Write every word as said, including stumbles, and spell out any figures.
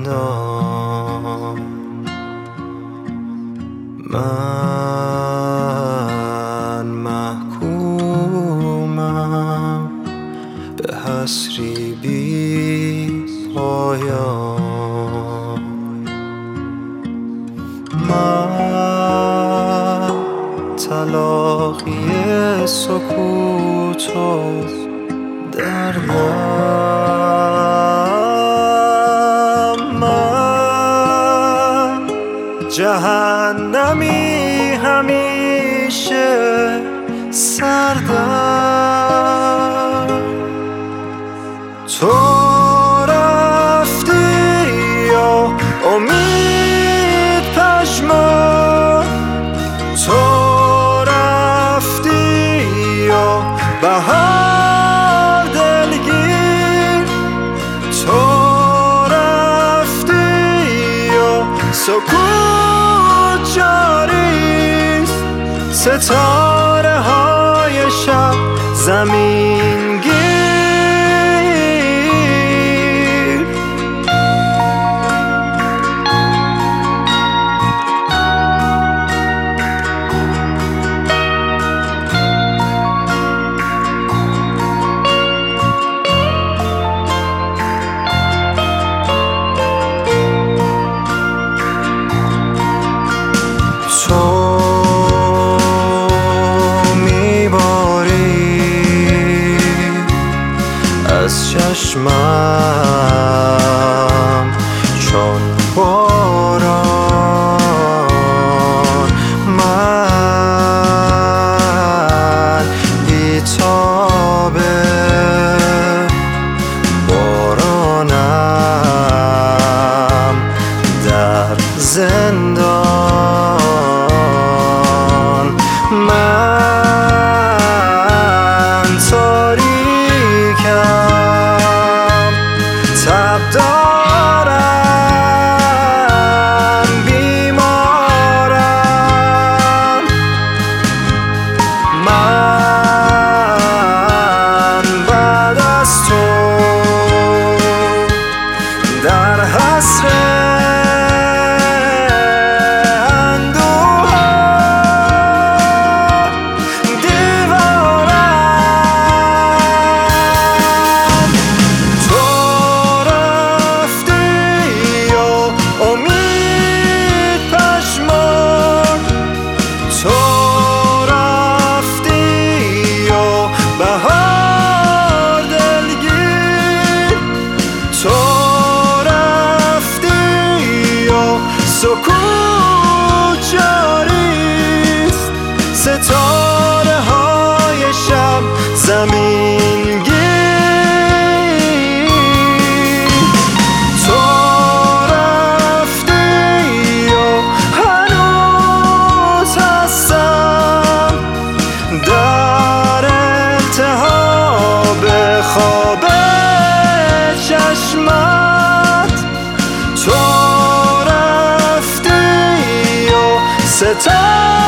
زندان. من محکومم به حسری بی پایان. من تلاقی سکوت و دردم. من جهنمی همیشه سردم. تو رفتی یا امید پژمرد، تو رفتی یا بهار دلگیر، تو رفتی یا سکوت جاریست. ستاره های شب زمین گیر. از چشمم چون باران. من بی‌تاب بارانم در زندان. من تاریکم، تب دارم، بیمارم. من بعد از تو در حسرت سکوت جاریست. ستاره های شب زمین گیر. تو رفتی و هنوز هستم در التهاب خواب چشمت. تو ستاره